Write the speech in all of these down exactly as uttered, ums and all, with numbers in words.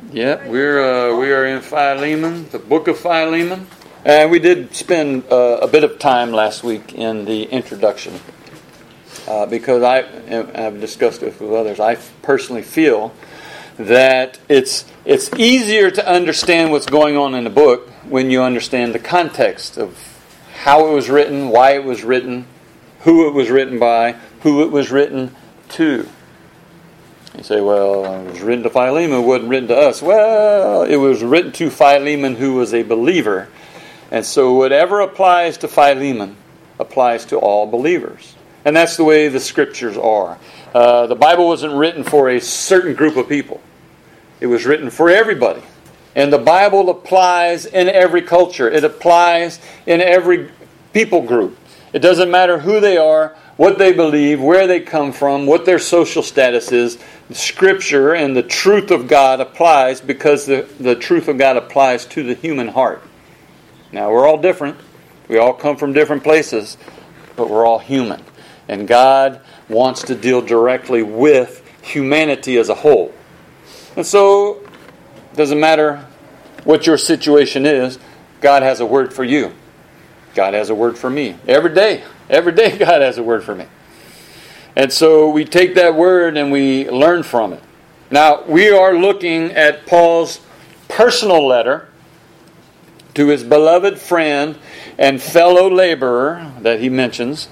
Yeah, we're uh, we are in Philemon, the book of Philemon, and we did spend uh, a bit of time last week in the introduction uh, because I I've discussed it with others. I personally feel that it's it's easier to understand what's going on in the book when you understand the context of how it was written, why it was written, who it was written by, who it was written to. You say, well, it was written to Philemon, it wasn't written to us. Well, it was written to Philemon, who was a believer. And so whatever applies to Philemon applies to all believers. And that's the way the Scriptures are. Uh, the Bible wasn't written for a certain group of people. It was written for everybody. And the Bible applies in every culture. It applies in every people group. It doesn't matter who they are, what they believe, where they come from, what their social status is. The Scripture and the truth of God applies because the, the truth of God applies to the human heart. Now, we're all different. We all come from different places, but we're all human. And God wants to deal directly with humanity as a whole. And so, it doesn't matter what your situation is, God has a word for you. God has a word for me. Every day. Every day God has a word for me. And so we take that word and we learn from it. Now, we are looking at Paul's personal letter to his beloved friend and fellow laborer that he mentions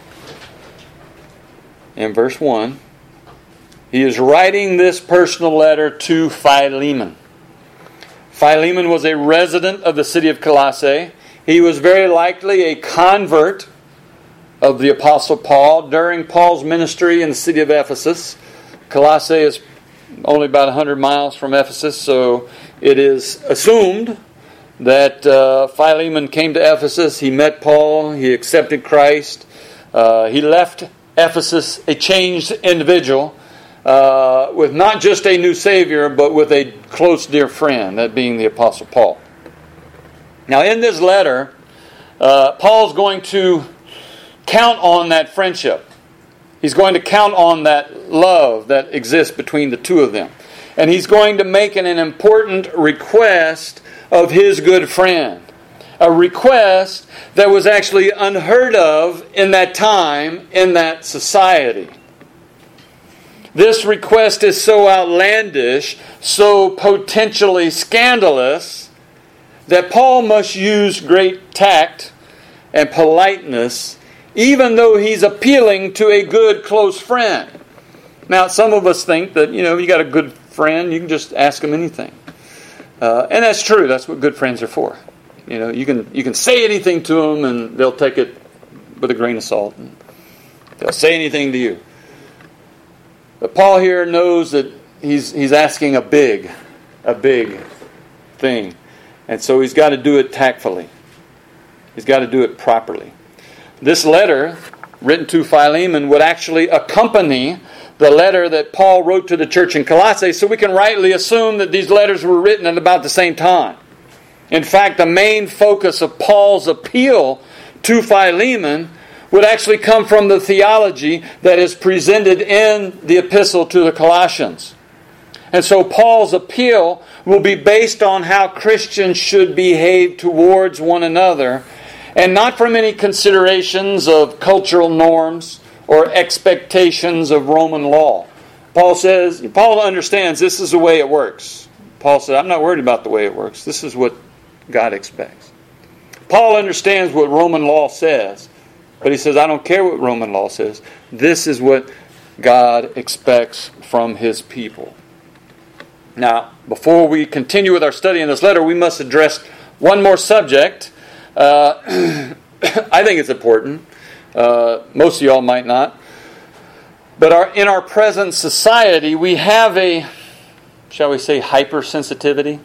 in verse one. He is writing this personal letter to Philemon. Philemon was a resident of the city of Colossae. He was very likely a convert of the Apostle Paul during Paul's ministry in the city of Ephesus. Colossae is only about one hundred miles from Ephesus, so it is assumed that uh, Philemon came to Ephesus. He met Paul. He accepted Christ. Uh, he left Ephesus a changed individual uh, with not just a new Savior, but with a close dear friend, that being the Apostle Paul. Now, in this letter, uh, Paul's going to count on that friendship. He's going to count on that love that exists between the two of them. And he's going to make an, an important request of his good friend. A request that was actually unheard of in that time, in that society. This request is so outlandish, so potentially scandalous, that Paul must use great tact and politeness, even though he's appealing to a good, close friend. Now, some of us think that, you know, you got a good friend, you can just ask them anything. Uh, and that's true. That's what good friends are for. You know, you can you can say anything to them, and they'll take it with a grain of salt. And they'll say anything to you. But Paul here knows that he's he's asking a big, a big thing. And so he's got to do it tactfully. He's got to do it properly. This letter, written to Philemon, would actually accompany the letter that Paul wrote to the church in Colossae, so we can rightly assume that these letters were written at about the same time. In fact, the main focus of Paul's appeal to Philemon would actually come from the theology that is presented in the epistle to the Colossians. And so Paul's appeal will be based on how Christians should behave towards one another, and not from any considerations of cultural norms or expectations of Roman law. Paul says, Paul understands this is the way it works. Paul said, I'm not worried about the way it works. This is what God expects. Paul understands what Roman law says, but he says, I don't care what Roman law says. This is what God expects from His people. Now, before we continue with our study in this letter, we must address one more subject. Uh, I think it's important. Uh, most of y'all might not. But our, in our present society, we have a, shall we say, hypersensitivity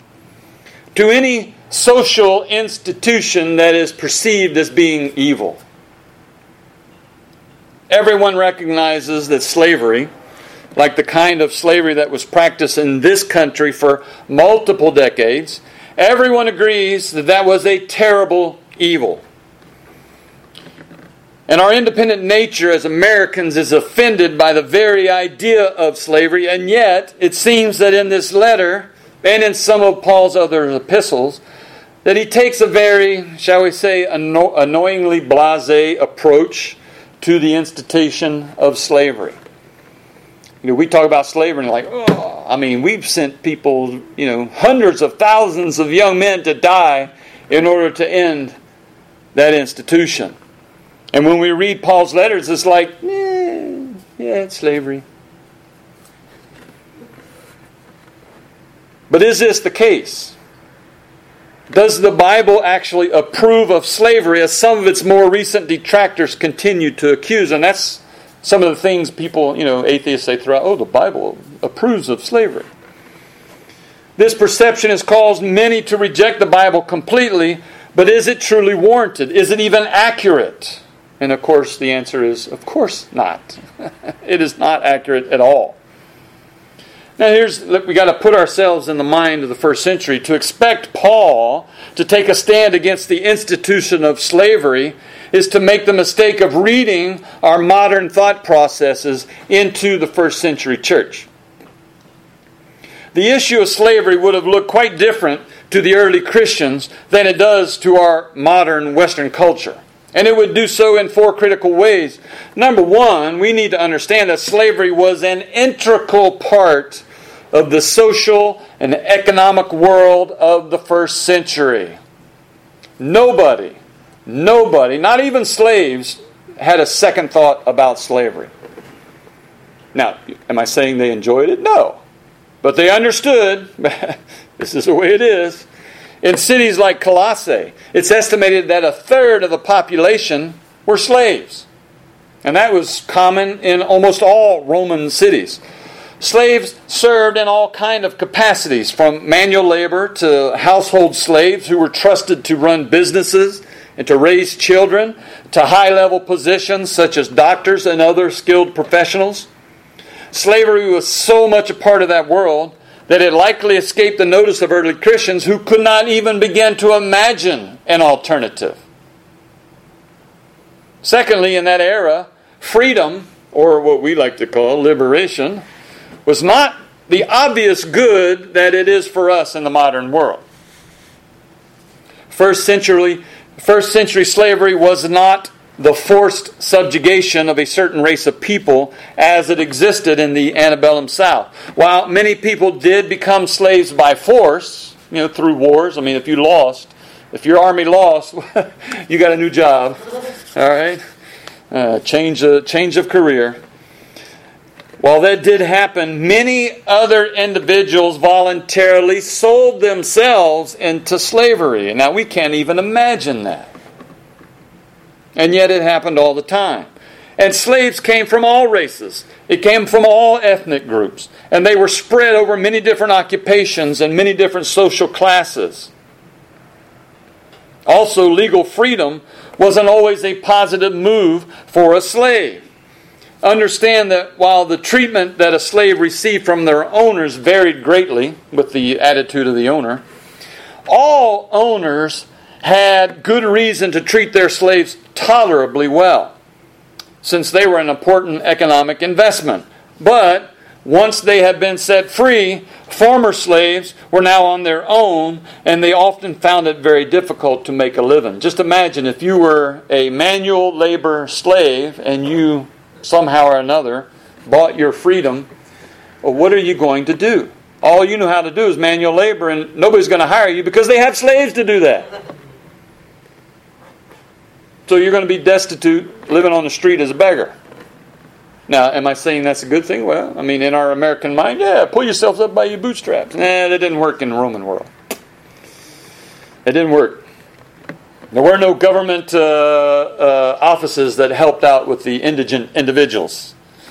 to any social institution that is perceived as being evil. Everyone recognizes that slavery, like the kind of slavery that was practiced in this country for multiple decades, everyone agrees that that was a terrible evil. And our independent nature as Americans is offended by the very idea of slavery, and yet it seems that in this letter and in some of Paul's other epistles, that he takes a very, shall we say, anno- annoyingly blasé approach to the institution of slavery. You know, we talk about slavery and like, oh, I mean, we've sent people, you know, hundreds of thousands of young men to die in order to end that institution. And when we read Paul's letters, it's like, eh, yeah, it's slavery. But is this the case? Does the Bible actually approve of slavery, as some of its more recent detractors continue to accuse? And that's some of the things people, you know, atheists say throughout, oh, the Bible approves of slavery. This perception has caused many to reject the Bible completely, but is it truly warranted? Is it even accurate? And of course, the answer is, of course not. It is not accurate at all. Now here's, look, we got to put ourselves in the mind of the first century. To expect Paul to take a stand against the institution of slavery is to make the mistake of reading our modern thought processes into the first century church. The issue of slavery would have looked quite different to the early Christians than it does to our modern Western culture. And it would do so in four critical ways. Number one, we need to understand that slavery was an integral part of the social and economic world of the first century. Nobody, nobody, not even slaves, had a second thought about slavery. Now, am I saying they enjoyed it? No. But they understood, this is the way it is. In cities like Colossae, it's estimated that a third of the population were slaves. And that was common in almost all Roman cities. Slaves served in all kinds of capacities, from manual labor to household slaves who were trusted to run businesses and to raise children, to high-level positions such as doctors and other skilled professionals. Slavery was so much a part of that world that it likely escaped the notice of early Christians who could not even begin to imagine an alternative. Secondly, in that era, freedom, or what we like to call liberation, was not the obvious good that it is for us in the modern world. First century, first century slavery was not the forced subjugation of a certain race of people as it existed in the antebellum South. While many people did become slaves by force, you know, through wars. I mean, if you lost, if your army lost, you got a new job. All right, uh, change a change of career. While that did happen, many other individuals voluntarily sold themselves into slavery. Now, we can't even imagine that. And yet it happened all the time. And slaves came from all races. It came from all ethnic groups. And they were spread over many different occupations and many different social classes. Also, legal freedom wasn't always a positive move for a slave. Understand that while the treatment that a slave received from their owners varied greatly with the attitude of the owner, all owners had good reason to treat their slaves tolerably well, since they were an important economic investment. But once they had been set free, former slaves were now on their own, and they often found it very difficult to make a living. Just imagine if you were a manual labor slave and you somehow or another bought your freedom. Well, what are you going to do? All you know how to do is manual labor, and nobody's going to hire you because they have slaves to do that. So you're going to be destitute, living on the street as a beggar. Now, am I saying that's a good thing? Well, I mean, in our American mind, yeah, pull yourself up by your bootstraps. Nah, that didn't work in the Roman world. It didn't work. There were no government uh, uh, offices that helped out with the indigent individuals.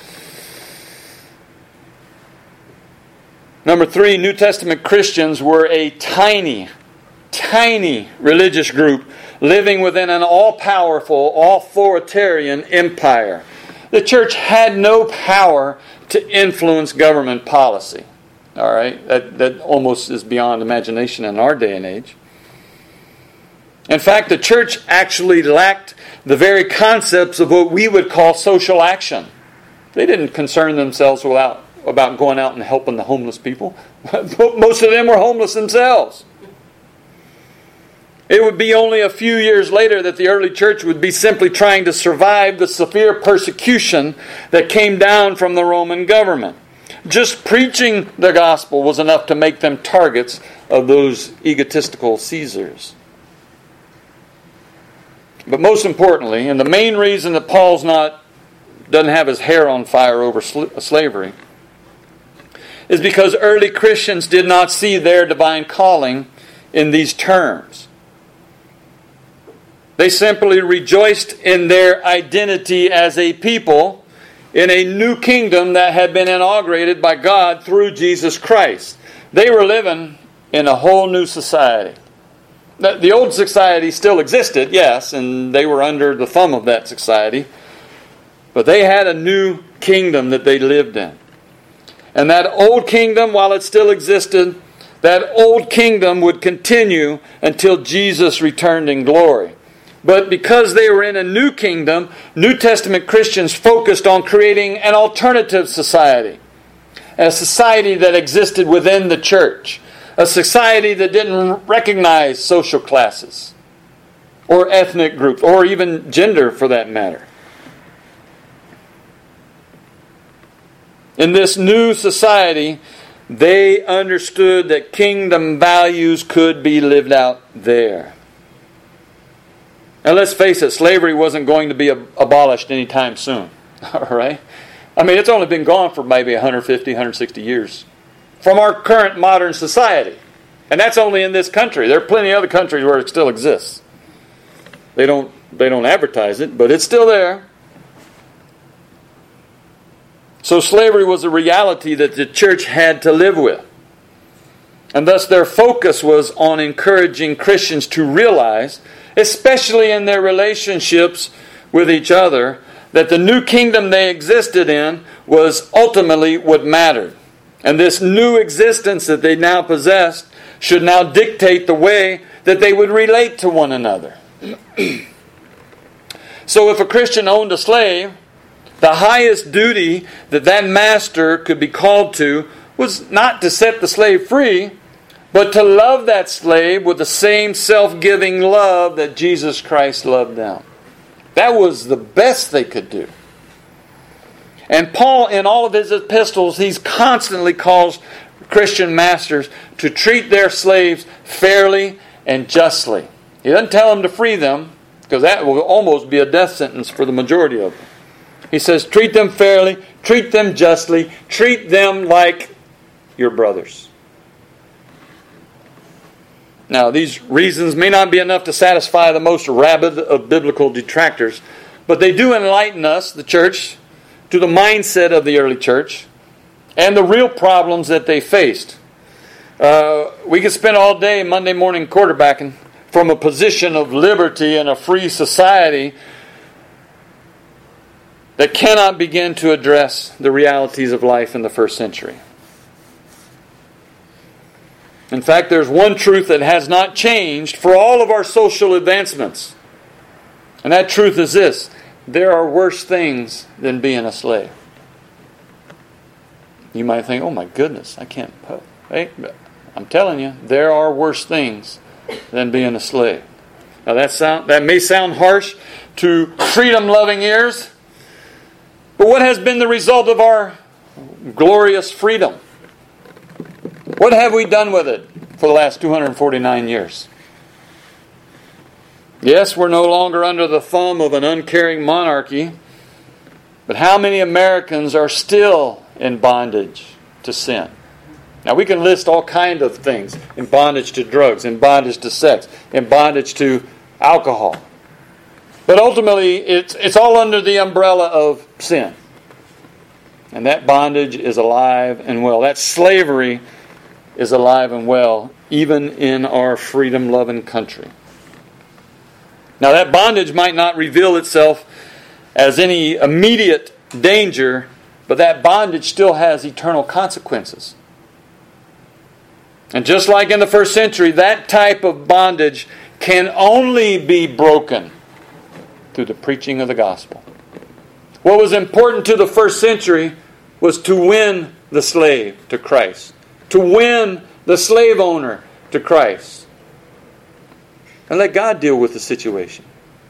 Number three, New Testament Christians were a tiny, tiny religious group living within an all-powerful, authoritarian empire. The church had no power to influence government policy. All right, that, that almost is beyond imagination in our day and age. In fact, the church actually lacked the very concepts of what we would call social action. They didn't concern themselves without, about going out and helping the homeless people. Most of them were homeless themselves. It would be only a few years later that the early church would be simply trying to survive the severe persecution that came down from the Roman government. Just preaching the gospel was enough to make them targets of those egotistical Caesars. But most importantly, and the main reason that Paul's not doesn't have his hair on fire over sl- slavery, is because early Christians did not see their divine calling in these terms. They simply rejoiced in their identity as a people in a new kingdom that had been inaugurated by God through Jesus Christ. They were living in a whole new society. The old society still existed, yes, and they were under the thumb of that society. But they had a new kingdom that they lived in. And that old kingdom, while it still existed, that old kingdom would continue until Jesus returned in glory. But because they were in a new kingdom, New Testament Christians focused on creating an alternative society. A society that existed within the church. A society that didn't recognize social classes. Or ethnic groups. Or even gender for that matter. In this new society, they understood that kingdom values could be lived out there. Now let's face it, slavery wasn't going to be abolished anytime soon. All right? I mean, it's only been gone for maybe one hundred fifty, one hundred sixty years from our current modern society. And that's only in this country. There are plenty of other countries where it still exists. They don't, they don't advertise it, but it's still there. So slavery was a reality that the church had to live with. And thus their focus was on encouraging Christians to realize, especially in their relationships with each other, that the new kingdom they existed in was ultimately what mattered. And this new existence that they now possessed should now dictate the way that they would relate to one another. So if a Christian owned a slave, the highest duty that that master could be called to was not to set the slave free, but to love that slave with the same self-giving love that Jesus Christ loved them. That was the best they could do. And Paul, in all of his epistles, he's constantly calls Christian masters to treat their slaves fairly and justly. He doesn't tell them to free them, because that will almost be a death sentence for the majority of them. He says, treat them fairly, treat them justly, treat them like your brothers. Now, these reasons may not be enough to satisfy the most rabid of biblical detractors, but they do enlighten us, the church, to the mindset of the early church and the real problems that they faced. Uh, we could spend all day Monday morning quarterbacking from a position of liberty in a free society that cannot begin to address the realities of life in the first century. In fact, there's one truth that has not changed for all of our social advancements. And that truth is this: there are worse things than being a slave. You might think, oh my goodness, I can't put. Hey, I'm telling you, there are worse things than being a slave. Now that sound that may sound harsh to freedom-loving ears, but what has been the result of our glorious freedom? What have we done with it for the last two hundred forty-nine years? Yes, we're no longer under the thumb of an uncaring monarchy, but how many Americans are still in bondage to sin? Now we can list all kinds of things: in bondage to drugs, in bondage to sex, in bondage to alcohol. But ultimately, it's, it's all under the umbrella of sin. And that bondage is alive and well. That slavery is alive and well, even in our freedom-loving country. Now, that bondage might not reveal itself as any immediate danger, but that bondage still has eternal consequences. And just like in the first century, that type of bondage can only be broken through the preaching of the gospel. What was important to the first century was to win the slave to Christ, to win the slave owner to Christ. And let God deal with the situation.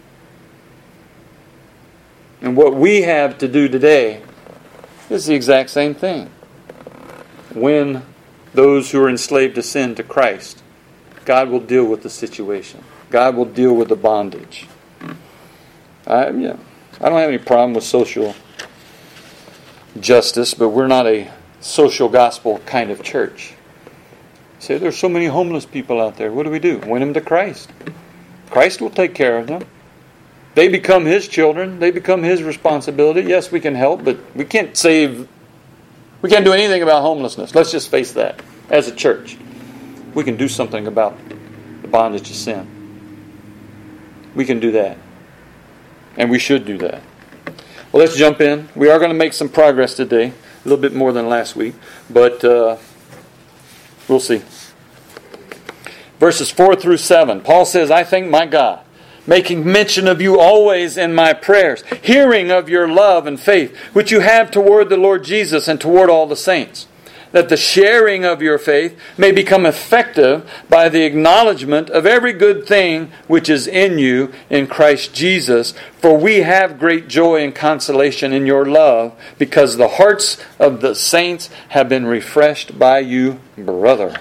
And what we have to do today is the exact same thing. Win those who are enslaved to sin to Christ. God will deal with the situation. God will deal with the bondage. I, yeah, I don't have any problem with social justice, but we're not a social gospel kind of church. Say, there's so many homeless people out there. What do we do? Win them to Christ. Christ will take care of them. They become His children. They become His responsibility. Yes, we can help, but we can't save, we can't do anything about homelessness. Let's just face that. As a church, we can do something about the bondage of sin. We can do that. And we should do that. Well, let's jump in. We are going to make some progress today. A little bit more than last week. But uh, we'll see. Verses four through seven. Paul says, I thank my God, making mention of you always in my prayers, hearing of your love and faith, which you have toward the Lord Jesus and toward all the saints, that the sharing of your faith may become effective by the acknowledgement of every good thing which is in you in Christ Jesus. For we have great joy and consolation in your love, because the hearts of the saints have been refreshed by you, brother.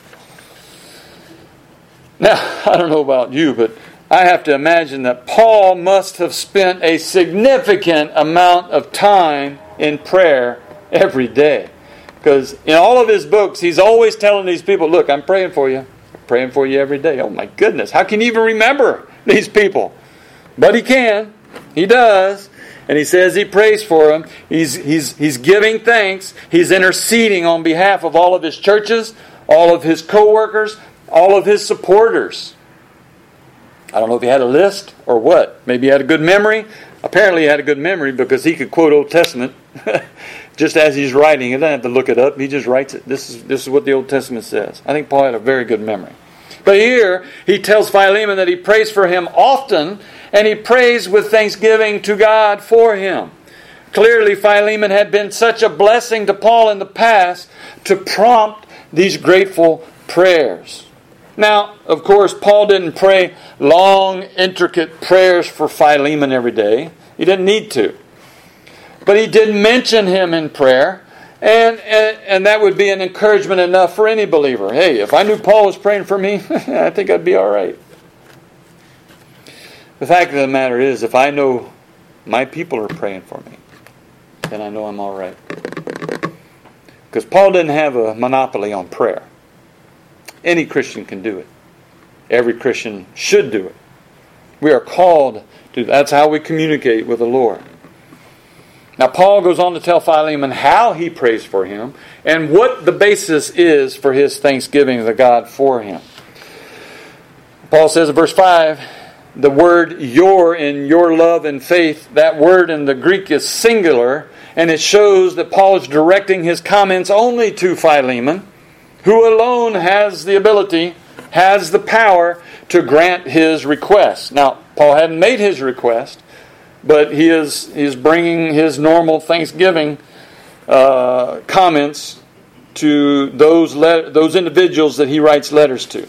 Now, I don't know about you, but I have to imagine that Paul must have spent a significant amount of time in prayer every day. Because in all of his books, he's always telling these people, look, I'm praying for you. I'm praying for you every day. Oh my goodness, how can you even remember these people? But he can. He does. And he says he prays for them. He's, he's, he's giving thanks. He's interceding on behalf of all of his churches, all of his co-workers, all of his supporters. I don't know if he had a list or what. Maybe he had a good memory. Apparently he had a good memory because he could quote Old Testament just as he's writing. He doesn't have to look it up. He just writes it. This is, this is what the Old Testament says. I think Paul had a very good memory. But here he tells Philemon that he prays for him often, and he prays with thanksgiving to God for him. Clearly Philemon had been such a blessing to Paul in the past to prompt these grateful prayers. Now, of course, Paul didn't pray long, intricate prayers for Philemon every day. He didn't need to. But he did mention him in prayer, and, and, and that would be an encouragement enough for any believer. Hey, if I knew Paul was praying for me, I think I'd be all right. The fact of the matter is, if I know my people are praying for me, then I know I'm all right. Because Paul didn't have a monopoly on prayer. Any Christian can do it. Every Christian should do it. We are called to. That's how we communicate with the Lord. Now, Paul goes on to tell Philemon how he prays for him and what the basis is for his thanksgiving to God for him. Paul says in verse five, the word your in your love and faith, that word in the Greek is singular, and it shows that Paul is directing his comments only to Philemon, who alone has the ability, has the power to grant his request. Now, Paul hadn't made his request, but he is he is bringing his normal thanksgiving uh, comments to those le- those individuals that he writes letters to.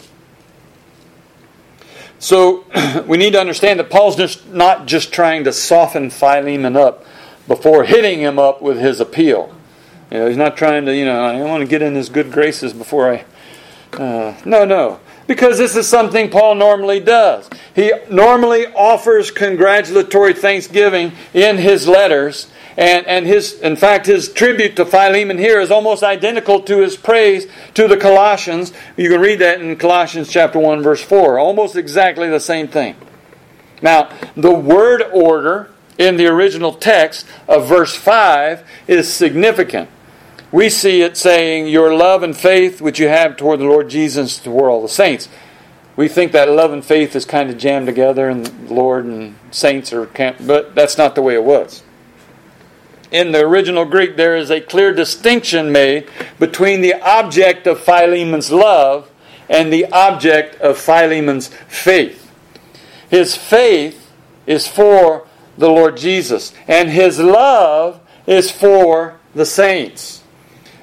So we need to understand that Paul's just not just trying to soften Philemon up before hitting him up with his appeal. You know, he's not trying to, you know, I want to get in his good graces before I... Uh, no, no. Because this is something Paul normally does. He normally offers congratulatory thanksgiving in his letters. And, and his, in fact, his tribute to Philemon here is almost identical to his praise to the Colossians. You can read that in Colossians chapter one, verse four. Almost exactly the same thing. Now, the word order in the original text of verse five is significant. We see it saying, your love and faith which you have toward the Lord Jesus, toward all the saints. We think that love and faith is kind of jammed together, and the Lord and saints are, but that's not the way it was. In the original Greek, there is a clear distinction made between the object of Philemon's love and the object of Philemon's faith. His faith is for the Lord Jesus, and his love is for the saints.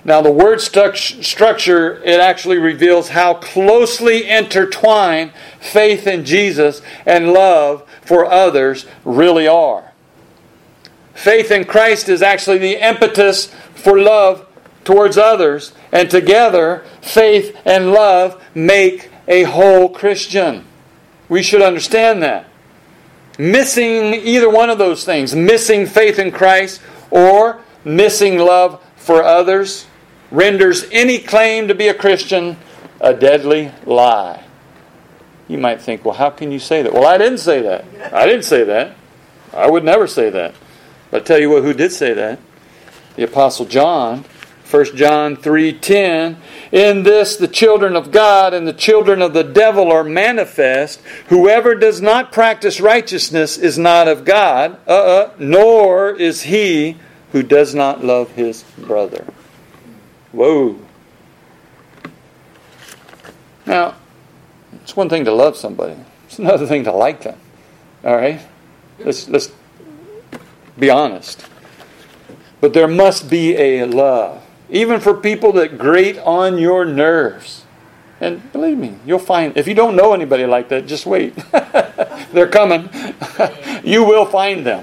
Now the word stru- structure, it actually reveals how closely intertwined faith in Jesus and love for others really are. Faith in Christ is actually the impetus for love towards others, and together faith and love make a whole Christian. We should understand that. Missing either one of those things, missing faith in Christ or missing love for others, renders any claim to be a Christian a deadly lie. You might think, well, how can you say that? Well, I didn't say that. I didn't say that. I would never say that. But I'll tell you what, who did say that? The Apostle John. First John three ten, in this the children of God and the children of the devil are manifest. Whoever does not practice righteousness is not of God, uh-uh, nor is he who does not love his brother. Whoa. Now, it's one thing to love somebody. It's another thing to like them. All right? Let's, let's be honest. But there must be a love. Even for people that grate on your nerves. And believe me, you'll find, if you don't know anybody like that, just wait. They're coming. You will find them.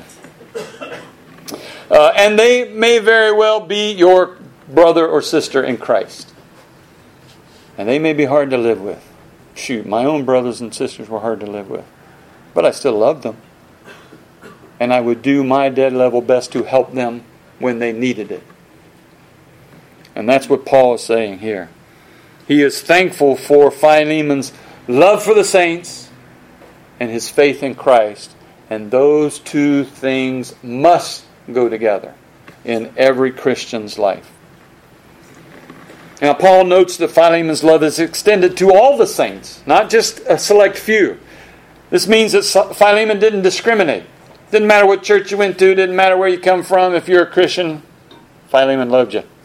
Uh, and they may very well be your brother or sister in Christ. And they may be hard to live with. Shoot, my own brothers and sisters were hard to live with. But I still loved them. And I would do my dead level best to help them when they needed it. And that's what Paul is saying here. He is thankful for Philemon's love for the saints and his faith in Christ. And those two things must go together in every Christian's life. Now, Paul notes that Philemon's love is extended to all the saints, not just a select few. This means that Philemon didn't discriminate. Didn't matter what church you went to, didn't matter where you come from. If you're a Christian, Philemon loved you.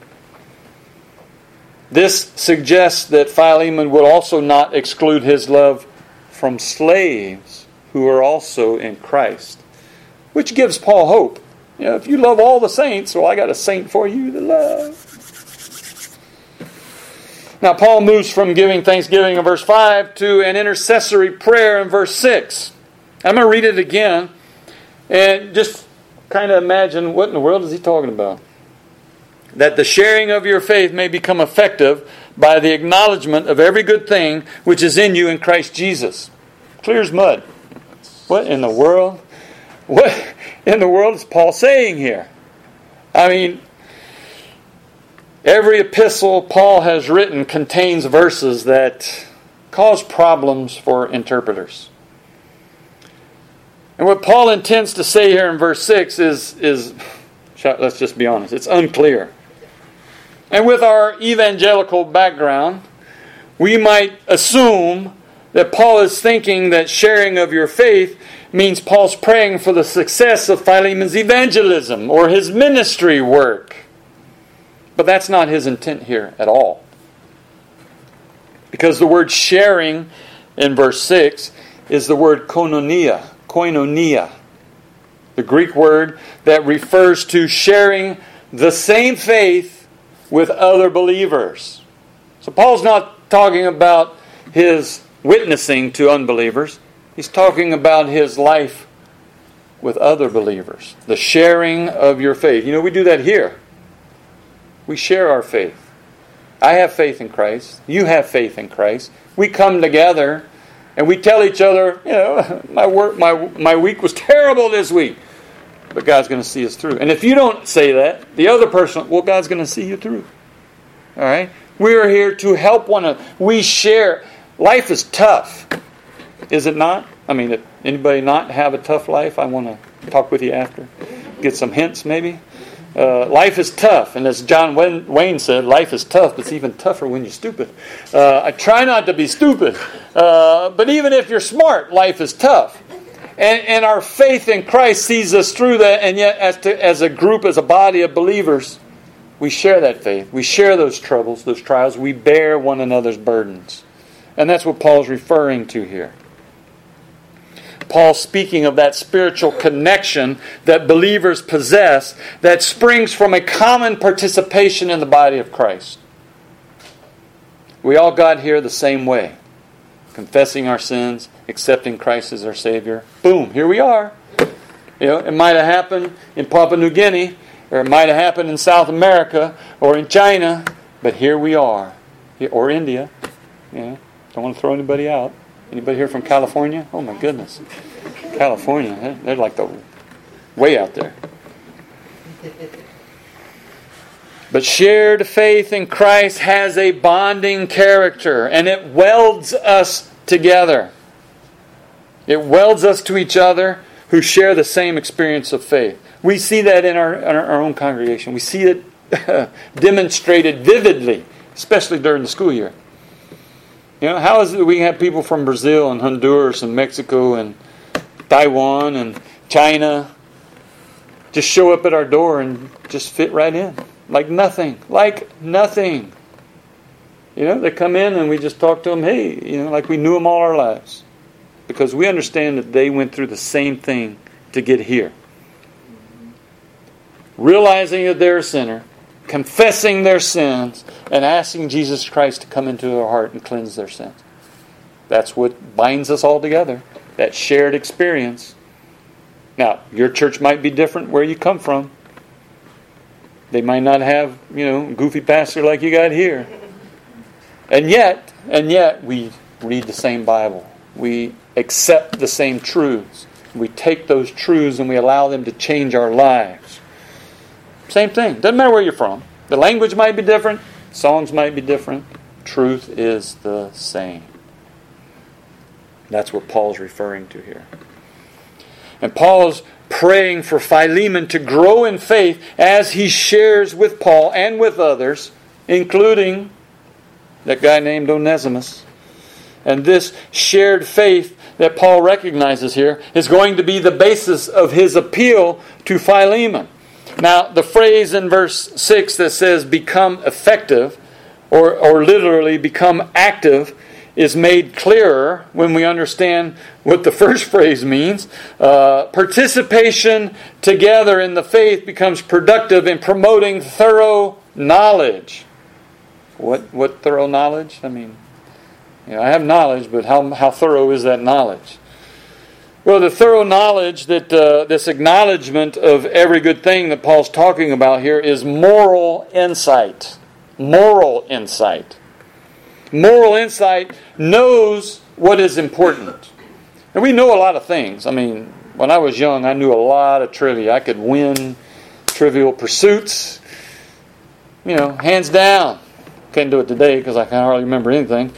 This suggests that Philemon would also not exclude his love from slaves who are also in Christ, which gives Paul hope. You know, if you love all the saints, well, I got a saint for you to love. Now, Paul moves from giving thanksgiving in verse five to an intercessory prayer in verse six. I'm going to read it again and just kind of imagine what in the world is he talking about. That the sharing of your faith may become effective by the acknowledgement of every good thing which is in you in Christ Jesus. Clear as mud. What in the world? What in the world is Paul saying here? I mean, every epistle Paul has written contains verses that cause problems for interpreters. And what Paul intends to say here in verse six is, is let's just be honest, it's unclear. And with our evangelical background, we might assume that Paul is thinking that sharing of your faith means Paul's praying for the success of Philemon's evangelism or his ministry work. But that's not his intent here at all. Because the word sharing in verse six is the word koinonia, koinonia, the Greek word that refers to sharing the same faith with other believers. So Paul's not talking about his witnessing to unbelievers. He's talking about his life with other believers. The sharing of your faith. You know, we do that here. We share our faith. I have faith in Christ. You have faith in Christ. We come together and we tell each other, you know, my work, my my week was terrible this week. But God's going to see us through. And if you don't say that, the other person, well, God's going to see you through. All right? We are here to help one another. We share. Life is tough. Is it not? I mean, if anybody not have a tough life, I want to talk with you after. Get some hints, maybe. Uh, life is tough. And as John Wayne said, life is tough, but it's even tougher when you're stupid. Uh, I try not to be stupid. Uh, but even if you're smart, life is tough. And, and our faith in Christ sees us through that, and yet as, to, as a group, as a body of believers, we share that faith. We share those troubles, those trials. We bear one another's burdens. And that's what Paul's referring to here. Paul's speaking of that spiritual connection that believers possess that springs from a common participation in the body of Christ. We all got here the same way. Confessing our sins, accepting Christ as our Savior. Boom, here we are. You know, it might have happened in Papua New Guinea, or it might have happened in South America, or in China, but here we are. Or India. You know, don't want to throw anybody out. Anybody here from California? Oh my goodness. California, they're like the way out there. But shared faith in Christ has a bonding character, and it welds us together. It welds us to each other who share the same experience of faith. We see that in our, in our own congregation. We see it demonstrated vividly, especially during the school year. You know, how is it we have people from Brazil and Honduras and Mexico and Taiwan and China just show up at our door and just fit right in? Like nothing. Like nothing. You know, they come in and we just talk to them, hey, you know, like we knew them all our lives. Because we understand that they went through the same thing to get here. Realizing that they're a sinner, confessing their sins, and asking Jesus Christ to come into their heart and cleanse their sins. That's what binds us all together. That shared experience. Now, your church might be different where you come from. They might not have, you know, a goofy pastor like you got here. And yet, and yet, we read the same Bible. We accept the same truths. We take those truths and we allow them to change our lives. Same thing. Doesn't matter where you're from. The language might be different. Songs might be different. Truth is the same. That's what Paul's referring to here. And Paul's praying for Philemon to grow in faith as he shares with Paul and with others, including that guy named Onesimus. And this shared faith that Paul recognizes here is going to be the basis of his appeal to Philemon. Now, the phrase in verse six that says become effective, or, or literally become active, is made clearer when we understand what the first phrase means. Uh, participation together in the faith becomes productive in promoting thorough knowledge. What what thorough knowledge? I mean, you know, I have knowledge, but how how thorough is that knowledge? Well, the thorough knowledge that uh, this acknowledgement of every good thing that Paul's talking about here is moral insight. Moral insight. Moral insight knows what is important. And we know a lot of things. I mean, when I was young, I knew a lot of trivia. I could win Trivial Pursuits. You know, hands down. Can't do it today because I can't hardly remember anything.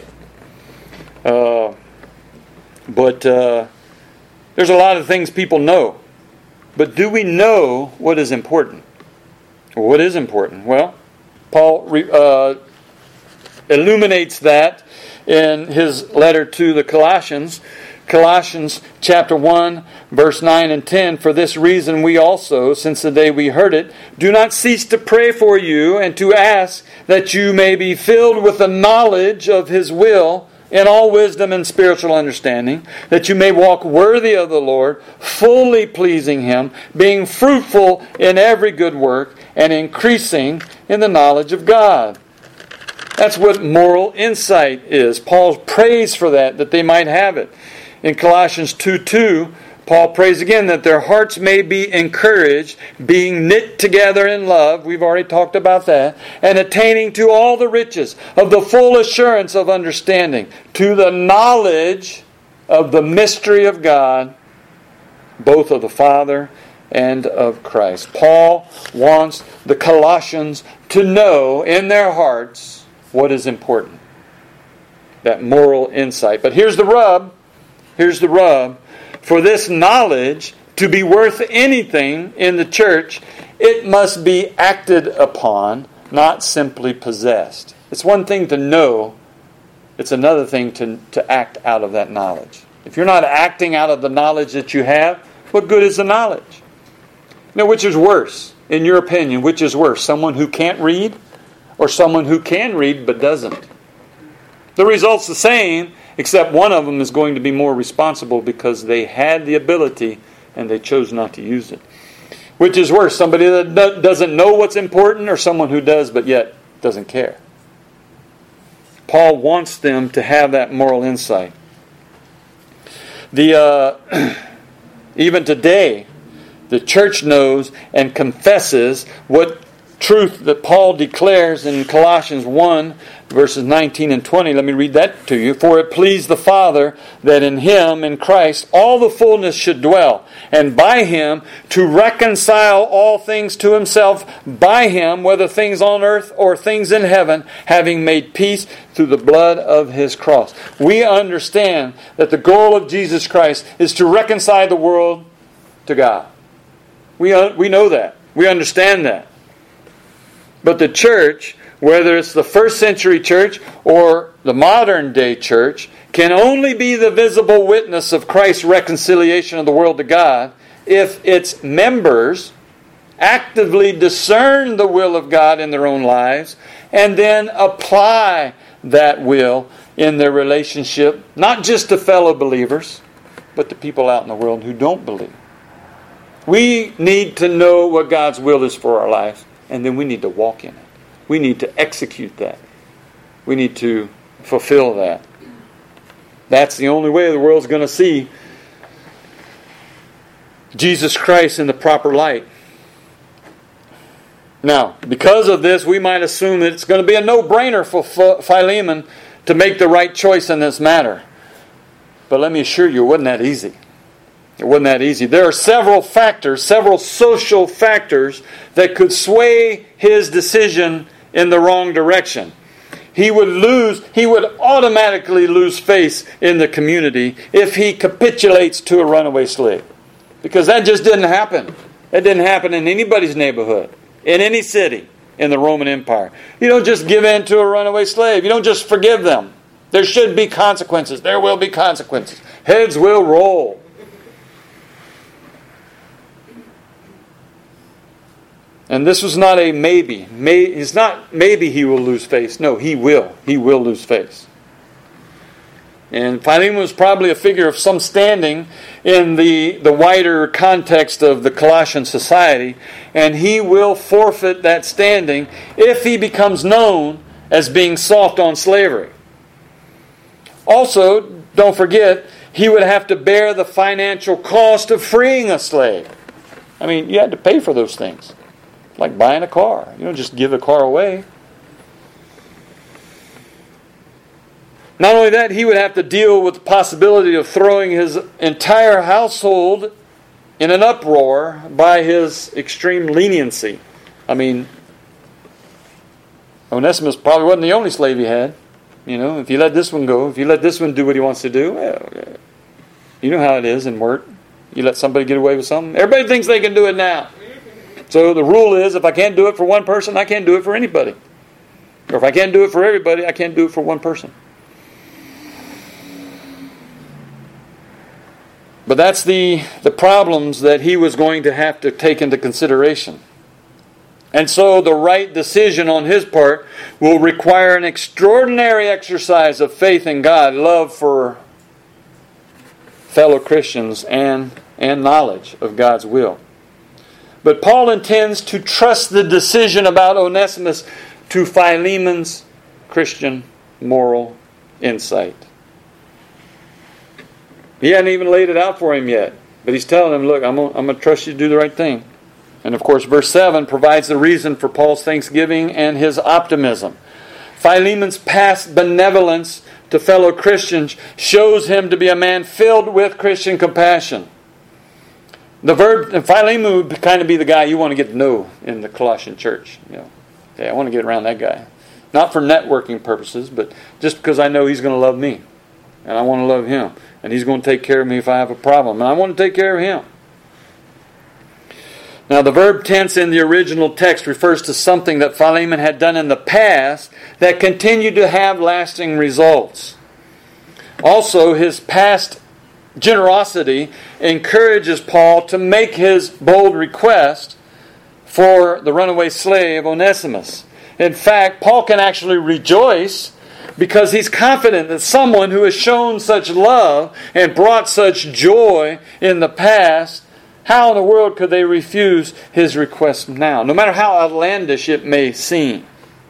Uh, but uh, there's a lot of things people know. But do we know what is important? Or what is important? Well, Paul uh, illuminates that in his letter to the Colossians. Colossians chapter one, verse nine and ten. For this reason we also, since the day we heard it, do not cease to pray for you and to ask that you may be filled with the knowledge of His will in all wisdom and spiritual understanding, that you may walk worthy of the Lord, fully pleasing Him, being fruitful in every good work, and increasing in the knowledge of God. That's what moral insight is. Paul prays for that, that they might have it. In Colossians two two, Paul prays again that their hearts may be encouraged, being knit together in love, we've already talked about that, and attaining to all the riches of the full assurance of understanding, to the knowledge of the mystery of God, both of the Father and of Christ. Paul wants the Colossians to know in their hearts what is important. That moral insight. But here's the rub. Here's the rub. For this knowledge to be worth anything in the church, it must be acted upon, not simply possessed. It's one thing to know. It's another thing to, to act out of that knowledge. If you're not acting out of the knowledge that you have, what good is the knowledge? Now, which is worse, in your opinion? Which is worse? Someone who can't read or someone who can read but doesn't? The result's the same, except one of them is going to be more responsible because they had the ability and they chose not to use it. Which is worse, somebody that doesn't know what's important or someone who does but yet doesn't care? Paul wants them to have that moral insight. The uh, even today, the church knows and confesses what truth that Paul declares in Colossians one, verses nineteen and twenty. Let me read that to you. For it pleased the Father that in Him, in Christ, all the fullness should dwell, and by Him to reconcile all things to Himself, by Him, whether things on earth or things in heaven, having made peace through the blood of His cross. We understand that the goal of Jesus Christ is to reconcile the world to God. We, we know that. We understand that. But the church, whether it's the first century church or the modern day church, can only be the visible witness of Christ's reconciliation of the world to God if its members actively discern the will of God in their own lives and then apply that will in their relationship, not just to fellow believers, but to people out in the world who don't believe. We need to know what God's will is for our lives, and then we need to walk in it. We need to execute that. We need to fulfill that. That's the only way the world's going to see Jesus Christ in the proper light. Now, because of this, we might assume that it's going to be a no-brainer for Philemon to make the right choice in this matter. But let me assure you, it wasn't that easy. It wasn't that easy. There are several factors, several social factors that could sway his decision in the wrong direction. He would lose, he would automatically lose face in the community if he capitulates to a runaway slave. Because that just didn't happen. That didn't happen in anybody's neighborhood, in any city in the Roman Empire. You don't just give in to a runaway slave. You don't just forgive them. There should be consequences. There will be consequences. Heads will roll. And this was not a maybe. May, it's not maybe he will lose face. No, he will. He will lose face. And Philemon was probably a figure of some standing in the, the wider context of the Colossian society. And he will forfeit that standing if he becomes known as being soft on slavery. Also, don't forget, he would have to bear the financial cost of freeing a slave. I mean, you had to pay for those things. Like buying a car. You don't just give a car away. Not only that, he would have to deal with the possibility of throwing his entire household in an uproar by his extreme leniency. I mean, Onesimus probably wasn't the only slave he had. You know, if you let this one go, if you let this one do what he wants to do, well, you know how it is in work. You let somebody get away with something. Everybody thinks they can do it now. So the rule is, if I can't do it for one person, I can't do it for anybody. Or if I can't do it for everybody, I can't do it for one person. But that's the, the problems that he was going to have to take into consideration. And so the right decision on his part will require an extraordinary exercise of faith in God, love for fellow Christians, and, and knowledge of God's will. But Paul intends to trust the decision about Onesimus to Philemon's Christian moral insight. He hadn't even laid it out for him yet. But he's telling him, look, I'm going I'm to trust you to do the right thing. And of course, verse seven provides the reason for Paul's thanksgiving and his optimism. Philemon's past benevolence to fellow Christians shows him to be a man filled with Christian compassion. The verb, Philemon would kind of be the guy you want to get to know in the Colossian church. You know, okay, I want to get around that guy. Not for networking purposes, but just because I know he's going to love me. And I want to love him. And he's going to take care of me if I have a problem. And I want to take care of him. Now, the verb tense in the original text refers to something that Philemon had done in the past that continued to have lasting results. Also, his past generosity encourages Paul to make his bold request for the runaway slave Onesimus. In fact, Paul can actually rejoice because he's confident that someone who has shown such love and brought such joy in the past, how in the world could they refuse his request now, no matter how outlandish it may seem?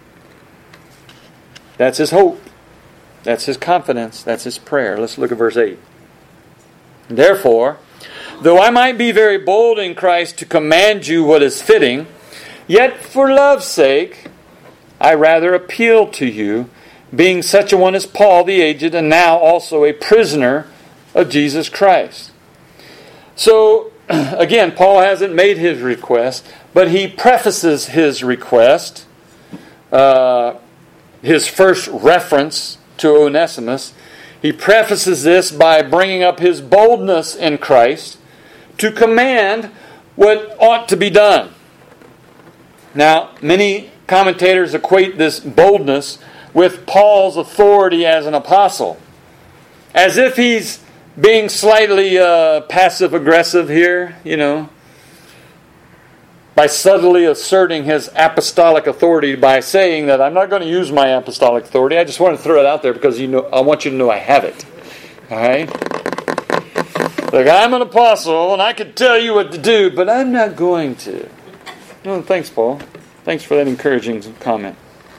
That's his hope. That's his confidence. That's his prayer. Let's look at verse eight. Therefore, though I might be very bold in Christ to command you what is fitting, yet for love's sake I rather appeal to you, being such a one as Paul the aged, and now also a prisoner of Jesus Christ. So, again, Paul hasn't made his request, but he prefaces his request, uh, his first reference to Onesimus. He prefaces this by bringing up his boldness in Christ to command what ought to be done. Now, many commentators equate this boldness with Paul's authority as an apostle, as if he's being slightly uh, passive-aggressive here, you know, by subtly asserting his apostolic authority by saying that I'm not going to use my apostolic authority. I just want to throw it out there because you know I want you to know I have it. All right? Like, I'm an apostle and I could tell you what to do, but I'm not going to. No, thanks, Paul. Thanks for that encouraging comment.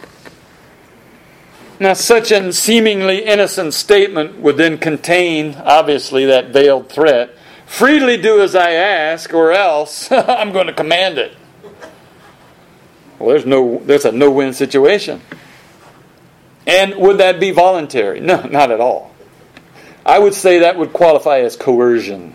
Now, such a seemingly innocent statement would then contain, obviously, that veiled threat. Freely do as I ask, or else I'm going to command it. Well, there's no, there's a no-win situation. And would that be voluntary? No, not at all. I would say that would qualify as coercion.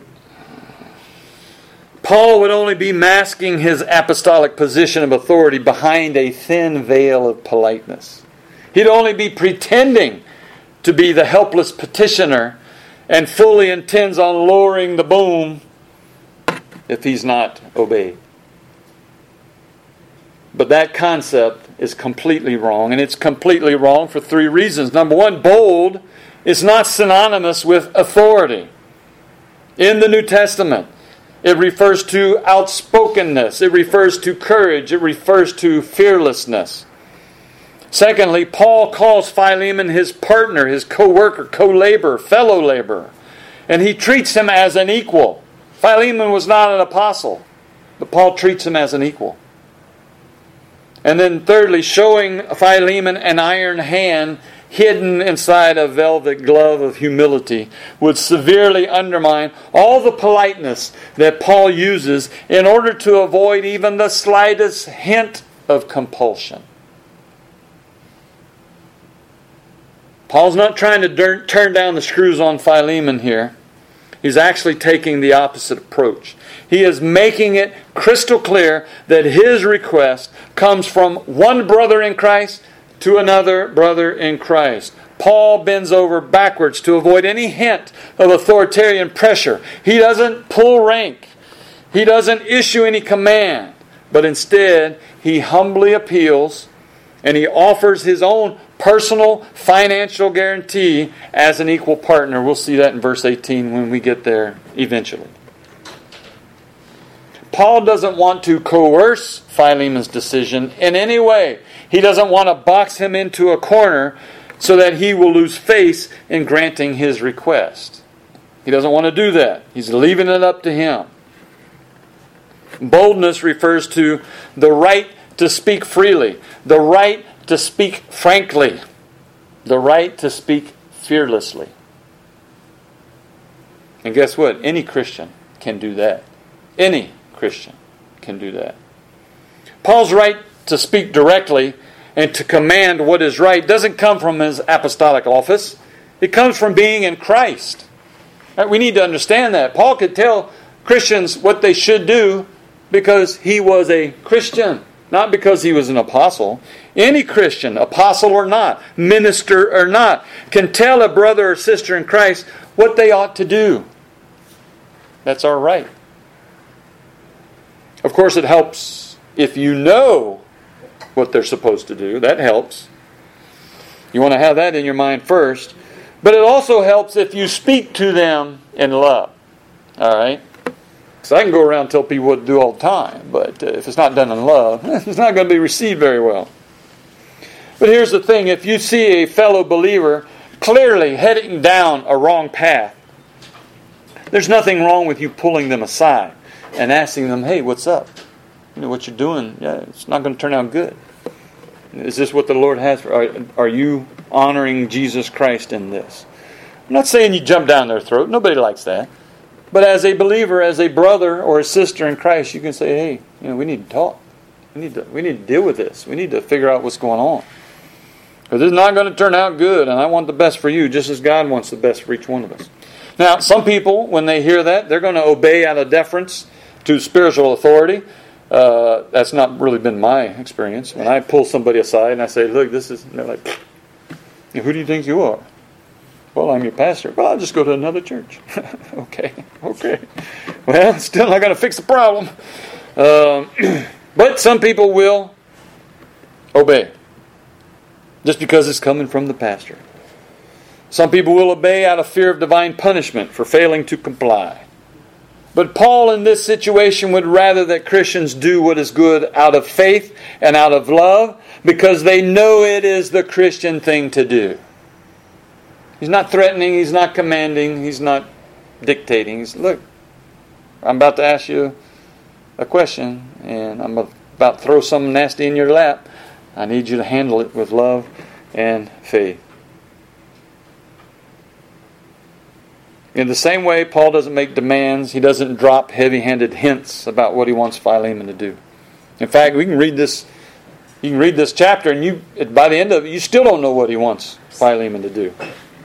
Paul would only be masking his apostolic position of authority behind a thin veil of politeness. He'd only be pretending to be the helpless petitioner and fully intends on lowering the boom if he's not obeyed. But that concept is completely wrong, and it's completely wrong for three reasons. Number one, bold is not synonymous with authority. In the New Testament, it refers to outspokenness, it refers to courage, it refers to fearlessness. Secondly, Paul calls Philemon his partner, his co-worker, co-laborer, fellow laborer. And he treats him as an equal. Philemon was not an apostle, but Paul treats him as an equal. And then thirdly, showing Philemon an iron hand hidden inside a velvet glove of humility would severely undermine all the politeness that Paul uses in order to avoid even the slightest hint of compulsion. Paul's not trying to dur- turn down the screws on Philemon here. He's actually taking the opposite approach. He is making it crystal clear that his request comes from one brother in Christ to another brother in Christ. Paul bends over backwards to avoid any hint of authoritarian pressure. He doesn't pull rank. He doesn't issue any command. But instead, he humbly appeals and he offers his own personal financial guarantee as an equal partner. We'll see that in verse eighteen when we get there eventually. Paul doesn't want to coerce Philemon's decision in any way. He doesn't want to box him into a corner so that he will lose face in granting his request. He doesn't want to do that. He's leaving it up to him. Boldness refers to the right to speak freely, the right to speak frankly, the right to speak fearlessly. And guess what? Any Christian can do that. Any Christian can do that. Paul's right to speak directly and to command what is right doesn't come from his apostolic office. It comes from being in Christ. We need to understand that. Paul could tell Christians what they should do because he was a Christian, not because he was an apostle. Any Christian, apostle or not, minister or not, can tell a brother or sister in Christ what they ought to do. That's our right. Of course, it helps if you know what they're supposed to do. That helps. You want to have that in your mind first. But it also helps if you speak to them in love. All right? Because I can go around and tell people what to do all the time, but if it's not done in love, it's not going to be received very well. But here's the thing, if you see a fellow believer clearly heading down a wrong path, there's nothing wrong with you pulling them aside and asking them, hey, what's up? You know, what you're doing, yeah, it's not going to turn out good. Is this what the Lord has for are, are you honoring Jesus Christ in this? I'm not saying you jump down their throat. Nobody likes that. But as a believer, as a brother or a sister in Christ, you can say, hey, you know, we need to talk. We need to, we need to deal with this. We need to figure out what's going on. Because it's not going to turn out good, and I want the best for you, just as God wants the best for each one of us. Now, some people, when they hear that, they're going to obey out of deference to spiritual authority. Uh, that's not really been my experience. When I pull somebody aside and I say, look, this is... And they're like, who do you think you are? Well, I'm your pastor. Well, I'll just go to another church. okay, okay. Well, still not going to fix the problem. Um, but some people will obey. Just because it's coming from the pastor. Some people will obey out of fear of divine punishment for failing to comply. But Paul in this situation would rather that Christians do what is good out of faith and out of love because they know it is the Christian thing to do. He's not threatening, he's not commanding, he's not dictating. He's, look, I'm about to ask you a question and I'm about to throw something nasty in your lap. I need you to handle it with love and faith. In the same way, Paul doesn't make demands. He doesn't drop heavy-handed hints about what he wants Philemon to do. In fact, we can read this. You can read this chapter, and you, by the end of it, you still don't know what he wants Philemon to do.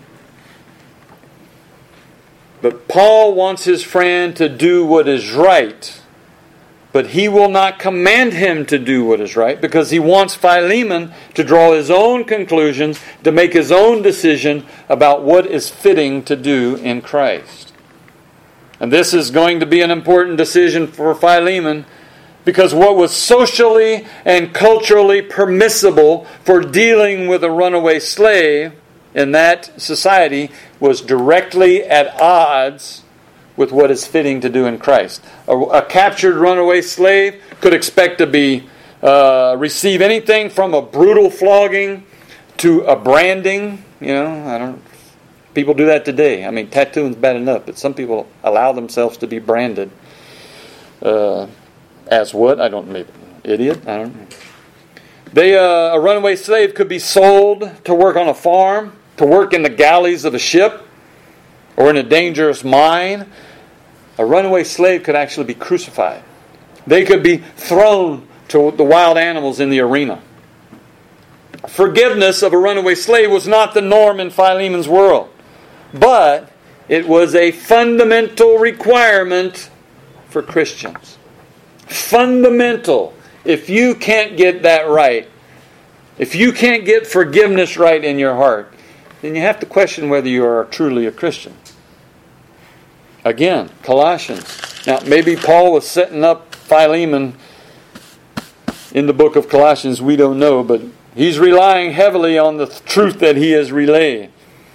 But Paul wants his friend to do what is right. But he will not command him to do what is right because he wants Philemon to draw his own conclusions, to make his own decision about what is fitting to do in Christ. And this is going to be an important decision for Philemon because what was socially and culturally permissible for dealing with a runaway slave in that society was directly at odds with what is fitting to do in Christ. A, a captured runaway slave could expect to be uh, receive anything from a brutal flogging to a branding. You know, I don't. People do that today. I mean, tattooing's bad enough, but some people allow themselves to be branded uh, as what? I don't. Maybe idiot. I don't know. They uh, a runaway slave could be sold to work on a farm, to work in the galleys of a ship, or in a dangerous mine. A runaway slave could actually be crucified. They could be thrown to the wild animals in the arena. Forgiveness of a runaway slave was not the norm in Philemon's world, but it was a fundamental requirement for Christians. Fundamental. If you can't get that right, if you can't get forgiveness right in your heart, then you have to question whether you are truly a Christian. Again, Colossians. Now, maybe Paul was setting up Philemon in the book of Colossians. We don't know, but he's relying heavily on the truth that he has relayed.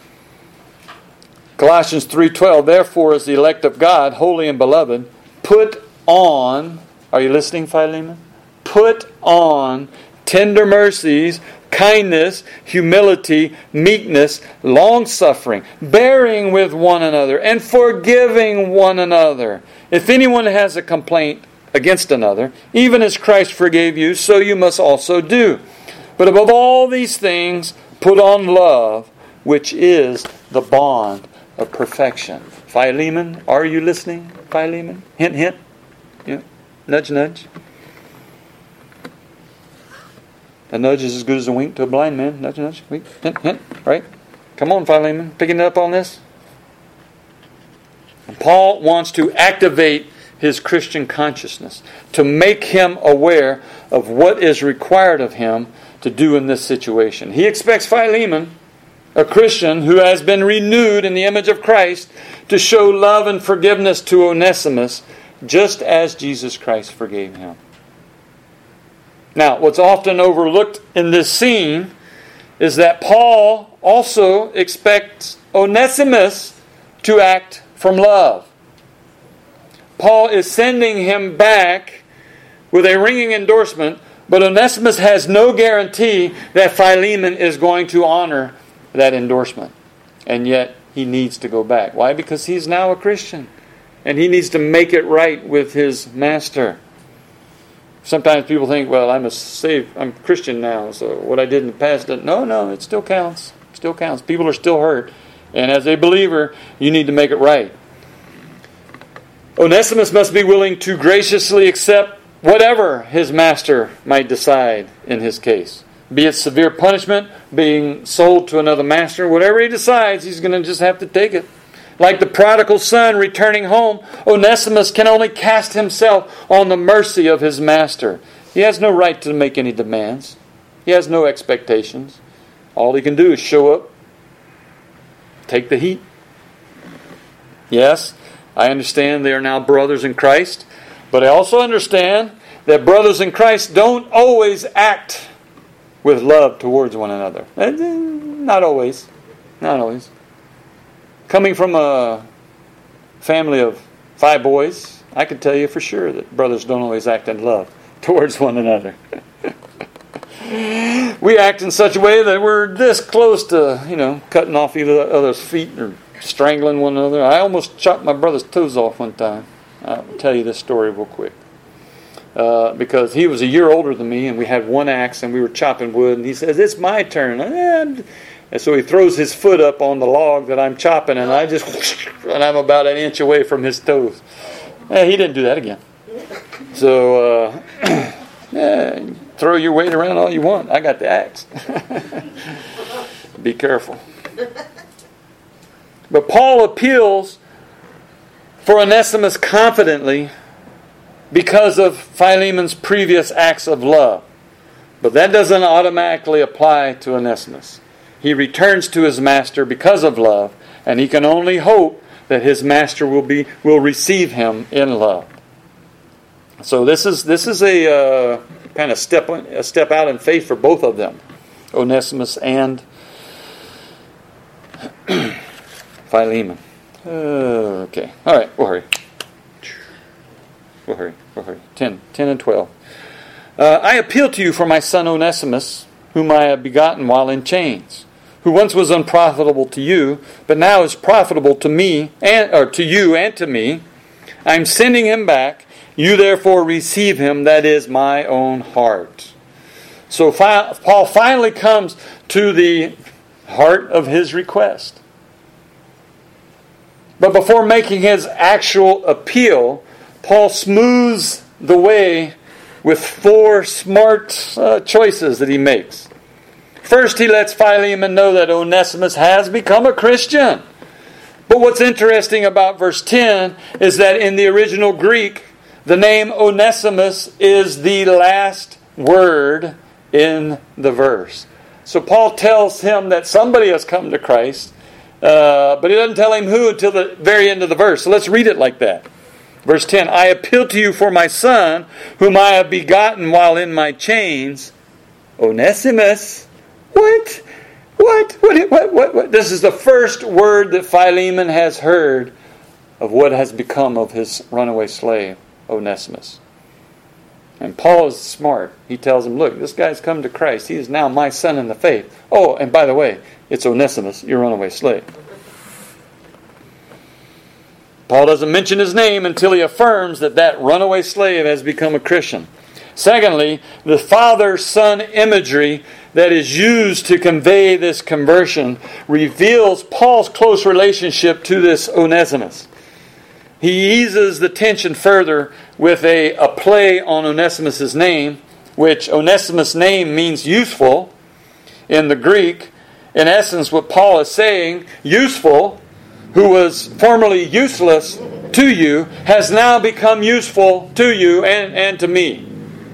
Colossians three twelve, therefore, as the elect of God, holy and beloved, put on, are you listening, Philemon? Put on tender mercies, kindness, humility, meekness, long-suffering, bearing with one another, and forgiving one another. If anyone has a complaint against another, even as Christ forgave you, so you must also do. But above all these things, put on love, which is the bond of perfection. Philemon, are you listening, Philemon? Hint, hint. Yeah. Nudge, nudge. A nudge is as good as a wink to a blind man. Nudge, nudge, wink, hint, hint. Right? Come on, Philemon. Picking up on this? And Paul wants to activate his Christian consciousness, to make him aware of what is required of him to do in this situation. He expects Philemon, a Christian who has been renewed in the image of Christ, to show love and forgiveness to Onesimus, just as Jesus Christ forgave him. Now, what's often overlooked in this scene is that Paul also expects Onesimus to act from love. Paul is sending him back with a ringing endorsement But Onesimus has no guarantee that Philemon is going to honor that endorsement. And yet he needs to go back. Why? Because he's now a Christian. And he needs to make it right with his master. Sometimes people think, well, I'm a saved, I'm a Christian now, so what I did in the past doesn't. No, no, it still counts. It still counts. People are still hurt. And as a believer, you need to make it right. Onesimus must be willing to graciously accept whatever his master might decide in his case. Be it severe punishment, being sold to another master, whatever he decides, he's going to just have to take it. Like the prodigal son returning home, Onesimus can only cast himself on the mercy of his master. He has no right to make any demands. He has no expectations. All he can do is show up, take the heat. Yes, I understand they are now brothers in Christ, but I also understand that brothers in Christ don't always act with love towards one another. Not always. Not always. Coming from a family of five boys, I can tell you for sure that brothers don't always act in love towards one another. We act in such a way that we're this close to, you know, cutting off either other's feet or strangling one another. I almost chopped my brother's toes off one time. I'll tell you this story real quick. Uh, because he was a year older than me, and we had one axe, and we were chopping wood, and he says, "It's my turn." And, and so he throws his foot up on the log that I'm chopping, and I just, and I'm about an inch away from his toes. Eh, he didn't do that again. So, uh, yeah, throw your weight around all you want. I got the axe. Be careful. But Paul appeals for Onesimus confidently because of Philemon's previous acts of love. But that doesn't automatically apply to Onesimus. He returns to his master because of love, and he can only hope that his master will be will receive him in love. So this is this is a uh, kind of step a step out in faith for both of them, Onesimus and Philemon. Uh, okay, all right, we'll hurry. We'll hurry. We'll hurry. Ten, ten and twelve. Uh, I appeal to you for my son Onesimus, whom I have begotten while in chains, who once was unprofitable to you, but now is profitable to me and or to you and to me. I am sending him back. You therefore receive him. That is my own heart. So fi- Paul finally comes to the heart of his request. But before making his actual appeal, Paul smooths the way with four smart uh, choices that he makes. First, he lets Philemon know that Onesimus has become a Christian. But what's interesting about verse ten is that in the original Greek, the name Onesimus is the last word in the verse. So Paul tells him that somebody has come to Christ, uh, but he doesn't tell him who until the very end of the verse. So let's read it like that. Verse ten, I appeal to you for my son, whom I have begotten while in my chains, Onesimus. What? What? What? What? What? What? This is the first word that Philemon has heard of what has become of his runaway slave, Onesimus. And Paul is smart. He tells him, look, this guy's come to Christ. He is now my son in the faith. Oh, and by the way, it's Onesimus, your runaway slave. Paul doesn't mention his name until he affirms that that runaway slave has become a Christian. Secondly, the father-son imagery that is used to convey this conversion reveals Paul's close relationship to this Onesimus. He eases the tension further with a, a play on Onesimus' name, which Onesimus' name means useful in the Greek. In essence, what Paul is saying, useful, who was formerly useless to you, has now become useful to you and, and to me.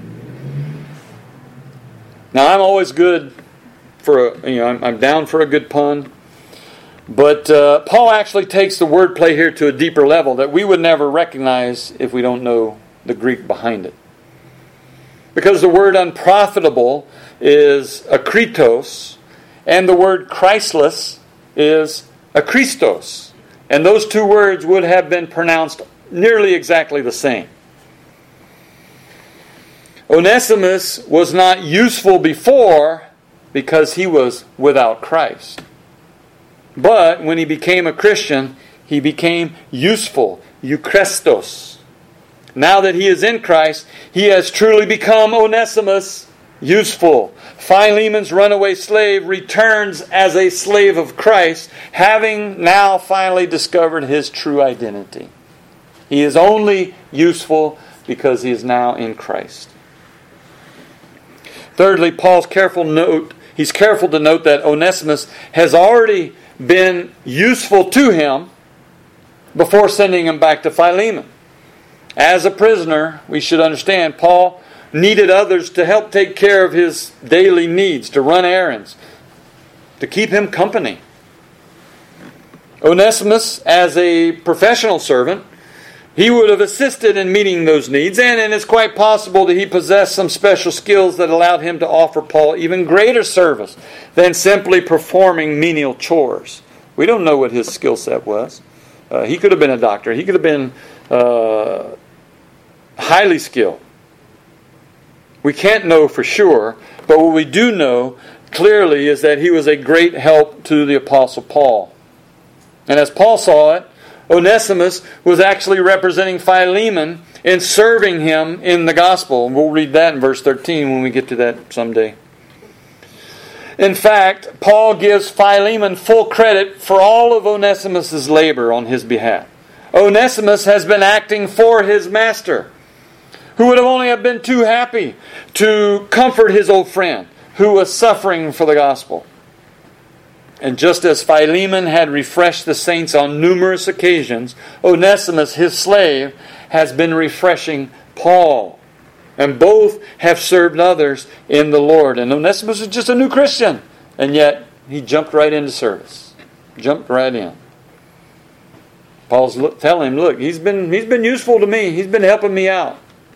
Now, I'm always good for a, you know, I'm, I'm down for a good pun. But uh, Paul actually takes the wordplay here to a deeper level that we would never recognize if we don't know the Greek behind it. Because the word unprofitable is akritos, and the word Christless is akristos. And those two words would have been pronounced nearly exactly the same. Onesimus was not useful before because he was without Christ. But when he became a Christian, he became useful, Euchrestos. Now that he is in Christ, he has truly become Onesimus, useful. Philemon's runaway slave returns as a slave of Christ, having now finally discovered his true identity. He is only useful because he is now in Christ. Thirdly, Paul's careful note, he's careful to note that Onesimus has already been useful to him before sending him back to Philemon. As a prisoner, we should understand, Paul needed others to help take care of his daily needs, to run errands, to keep him company. Onesimus, as a professional servant, he would have assisted in meeting those needs, and it is quite possible that he possessed some special skills that allowed him to offer Paul even greater service than simply performing menial chores. We don't know what his skill set was. Uh, he could have been a doctor. He could have been uh, highly skilled. We can't know for sure, but what we do know clearly is that he was a great help to the Apostle Paul. And as Paul saw it, Onesimus was actually representing Philemon in serving him in the gospel. And we'll read that in verse thirteen when we get to that someday. In fact, Paul gives Philemon full credit for all of Onesimus' labor on his behalf. Onesimus has been acting for his master, who would have only have been too happy to comfort his old friend who was suffering for the gospel. And just as Philemon had refreshed the saints on numerous occasions, Onesimus, his slave, has been refreshing Paul. And both have served others in the Lord. And Onesimus was just a new Christian. And yet, he jumped right into service. Jumped right in. Paul's telling him, look, he's been, he's been useful to me. He's been helping me out.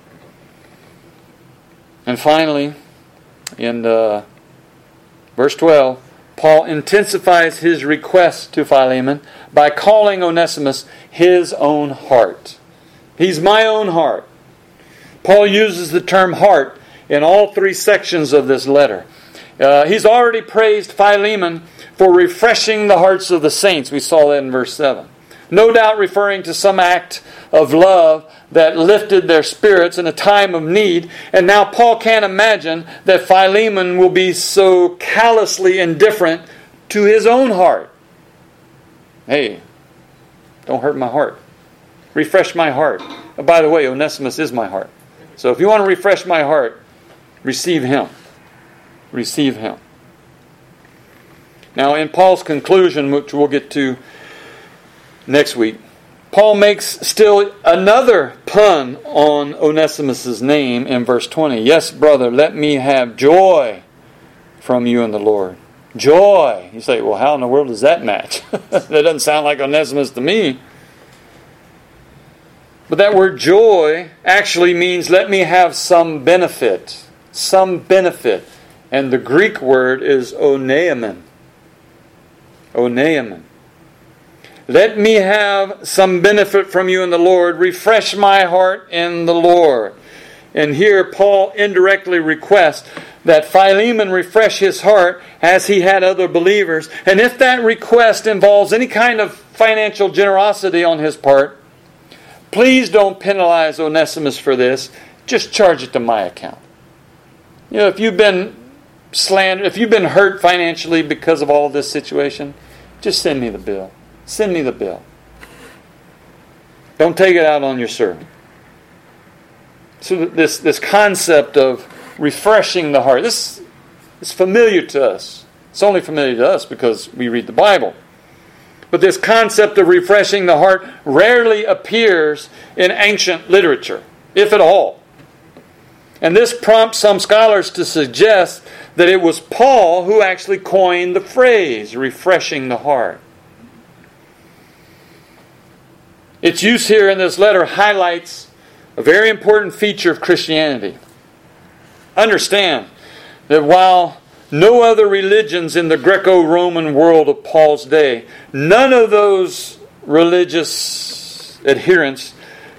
And finally, in uh, verse twelve, Paul intensifies his request to Philemon by calling Onesimus his own heart. He's my own heart. Paul uses the term heart in all three sections of this letter. Uh, he's already praised Philemon for refreshing the hearts of the saints. We saw that in verse seven. No doubt referring to some act of love that lifted their spirits in a time of need. And now Paul can't imagine that Philemon will be so callously indifferent to his own heart. Hey, don't hurt my heart. Refresh my heart. Oh, by the way, Onesimus is my heart. So if you want to refresh my heart, receive him. Receive him. Now in Paul's conclusion, which we'll get to next week, Paul makes still another pun on Onesimus' name in verse twenty. Yes, brother, let me have joy from you in the Lord. Joy. You say, well, how in the world does that match? That doesn't sound like Onesimus to me. But that word joy actually means let me have some benefit. Some benefit. And the Greek word is oneimen. Oneimen. Let me have some benefit from you in the Lord. Refresh my heart in the Lord. And here Paul indirectly requests that Philemon refresh his heart as he had other believers. And if that request involves any kind of financial generosity on his part, please don't penalize Onesimus for this. Just charge it to my account. You know, if you've been slandered, if you've been hurt financially because of all this situation, just send me the bill. Send me the bill. Don't take it out on your servant. So this, this concept of refreshing the heart, this is familiar to us. It's only familiar to us because we read the Bible. But this concept of refreshing the heart rarely appears in ancient literature, if at all. And this prompts some scholars to suggest that it was Paul who actually coined the phrase, refreshing the heart. Its use here in this letter highlights a very important feature of Christianity. Understand that while no other religions in the Greco-Roman world of Paul's day, none of those religious adherents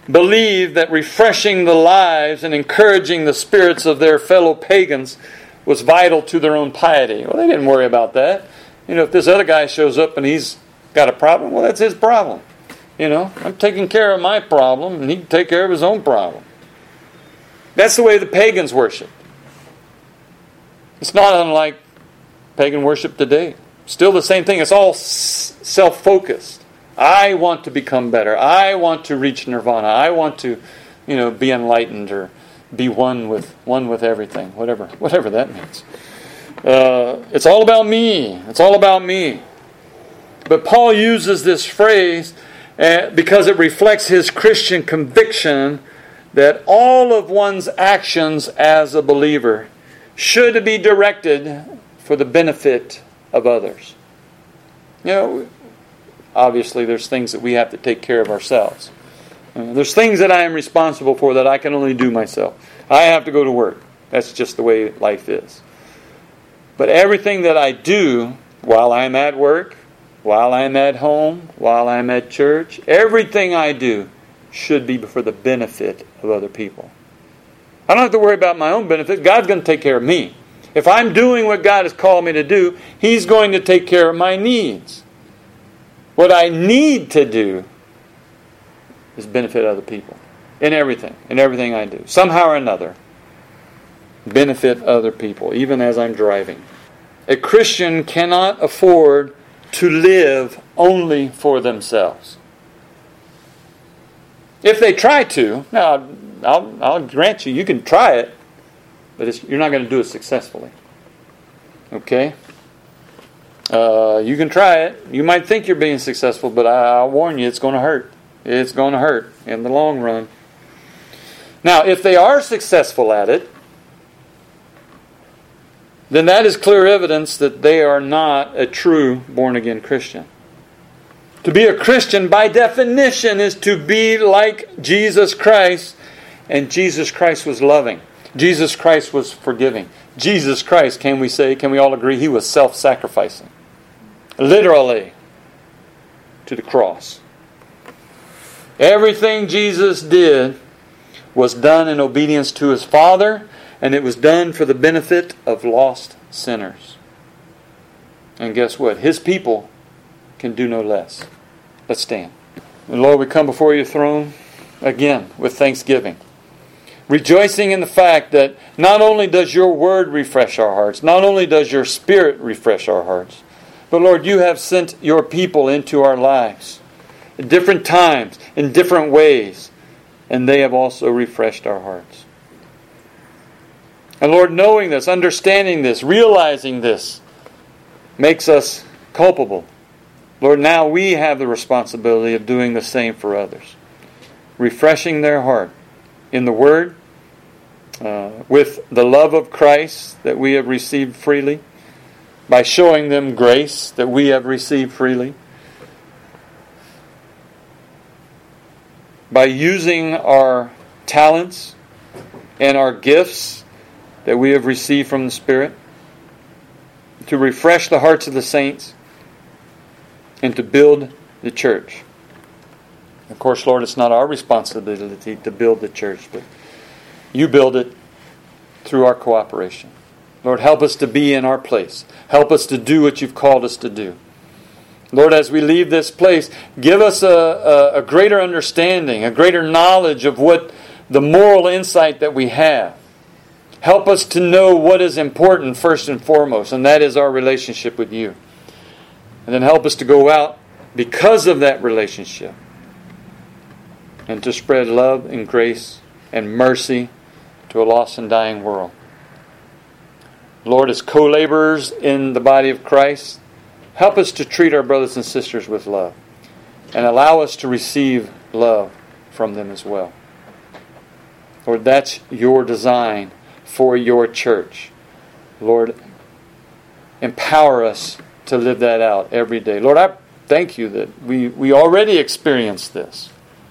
believed that refreshing the lives and encouraging the spirits of their fellow pagans was vital to their own piety. Well, they didn't worry about that. You know, if this other guy shows up and he's got a problem, well, that's his problem. You know, I'm taking care of my problem, and he can take care of his own problem. That's the way the pagans worship. It's not unlike pagan worship today. Still the same thing. It's all self-focused. I want to become better. I want to reach nirvana. I want to, you know, be enlightened or be one with one with everything. Whatever, whatever that means. Uh, it's all about me. It's all about me. But Paul uses this phrase uh, because it reflects his Christian conviction that all of one's actions as a believer should be directed for the benefit of others. You know, obviously there's things that we have to take care of ourselves. Uh, there's things that I am responsible for that I can only do myself. I have to go to work. That's just the way life is. But everything that I do while I'm at work, while I'm at home, while I'm at church, everything I do should be for the benefit of other people. I don't have to worry about my own benefit. God's going to take care of me. If I'm doing what God has called me to do, He's going to take care of my needs. What I need to do is benefit other people. In everything. In everything I do. Somehow or another. Benefit other people. Even as I'm driving. A Christian cannot afford to live only for themselves. If they try to, now I'll, I'll grant you, you can try it, but it's, you're not going to do it successfully. Okay? Uh, you can try it. You might think you're being successful, but I, I'll warn you, it's going to hurt. It's going to hurt in the long run. Now, if they are successful at it, then that is clear evidence that they are not a true born-again Christian. To be a Christian, by definition, is to be like Jesus Christ. And Jesus Christ was loving. Jesus Christ was forgiving. Jesus Christ, can we say, can we all agree, He was self-sacrificing. Literally, to the cross. Everything Jesus did was done in obedience to His Father, and it was done for the benefit of lost sinners. And guess what? His people can do no less. Let's stand. And Lord, we come before your throne again with thanksgiving. Rejoicing in the fact that not only does your word refresh our hearts, not only does your Spirit refresh our hearts, but Lord, you have sent your people into our lives at different times, in different ways, and they have also refreshed our hearts. And Lord, knowing this, understanding this, realizing this, makes us culpable. Lord, now we have the responsibility of doing the same for others. Refreshing their heart in the Word, uh, with the love of Christ that we have received freely, by showing them grace that we have received freely, by using our talents and our gifts that we have received from the Spirit to refresh the hearts of the saints and to build the church. Of course, Lord, it's not our responsibility to build the church, but you build it through our cooperation. Lord, help us to be in our place. Help us to do what you've called us to do. Lord, as we leave this place, give us a, a, a greater understanding, a greater knowledge of what the moral insight that we have. Help us to know what is important first and foremost, and that is our relationship with you. And then help us to go out because of that relationship and to spread love and grace and mercy to a lost and dying world. Lord, as co-laborers in the body of Christ, help us to treat our brothers and sisters with love and allow us to receive love from them as well. Lord, that's your design for your church. Lord, empower us to live that out every day. Lord, I thank you that we, we already experience this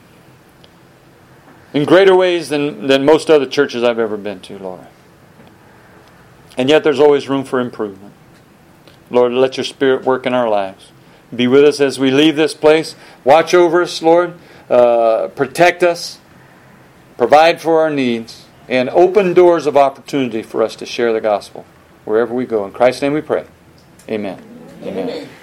in greater ways than, than most other churches I've ever been to, Lord. And yet there's always room for improvement. Lord, let your Spirit work in our lives. Be with us as we leave this place. Watch over us, Lord. Uh, protect us. provide for our needs, and open doors of opportunity for us to share the gospel wherever we go. In Christ's name we pray. Amen. Amen. Amen.